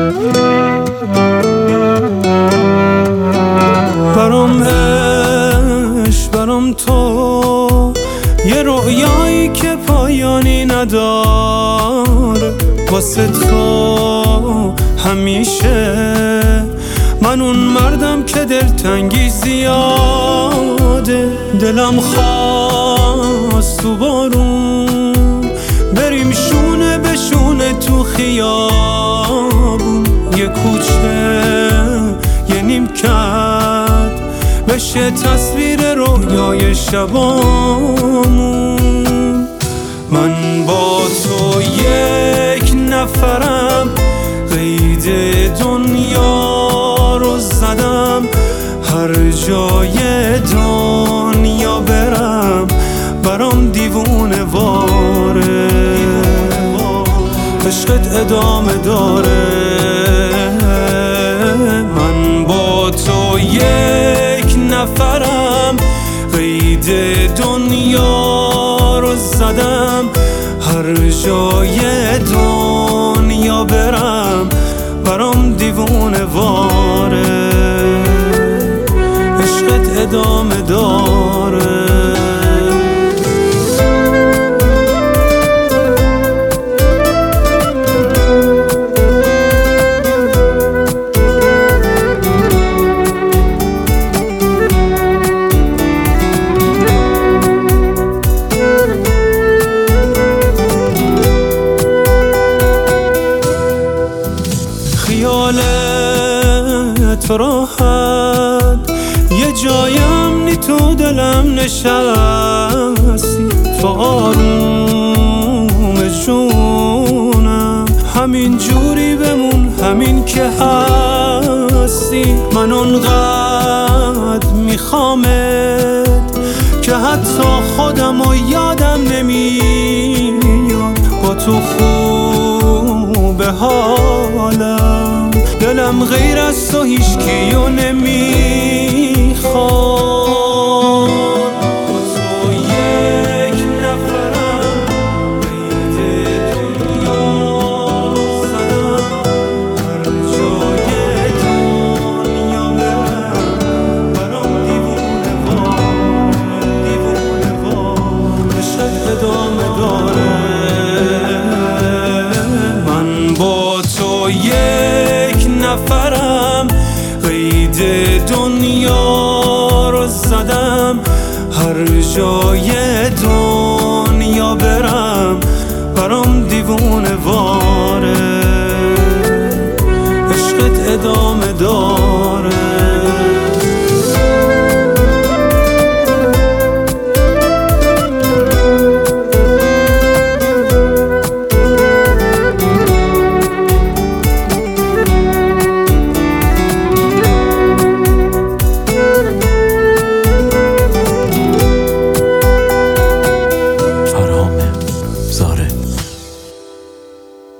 برام عشق، برام تو یه رویایی که پایانی نداره. واسه تو همیشه من اون مردم که دلتنگی زیاده. دلم خواست تو بارون بریم شونه به شونه تو خیابون، یه کوچه یه نیمکت بشه تصویر رویای شبامون. من با تو یک نفرم، قید دنیا رو زدم. هر جای دنیا برم برام دیوونه واره. عشقت ادامه داره. من با تو یک نفرم، قید دنیا رو زدم. هر جای دنیا برم برام دیوونه واره. عشقت ادامه داره. خیالت راحت یه جایم نی تو دلم نشستی. تو آروم جونم همین جوری بمون، همین که هستی. من اونقدر میخوامت که حتی خودم و یادم نمیاد. با تو خوبه حالم، دلم غیر از تو هیچ کیو نمیخواد. با تو یک نفرم، قید دنیا رو زدم. هر جای دنیا برم برام دیوونه واره. دیوونه واره. عشقت ادامه داره. من با تو یک نفرم، قید دنیا رو زدم. هر جای دنیا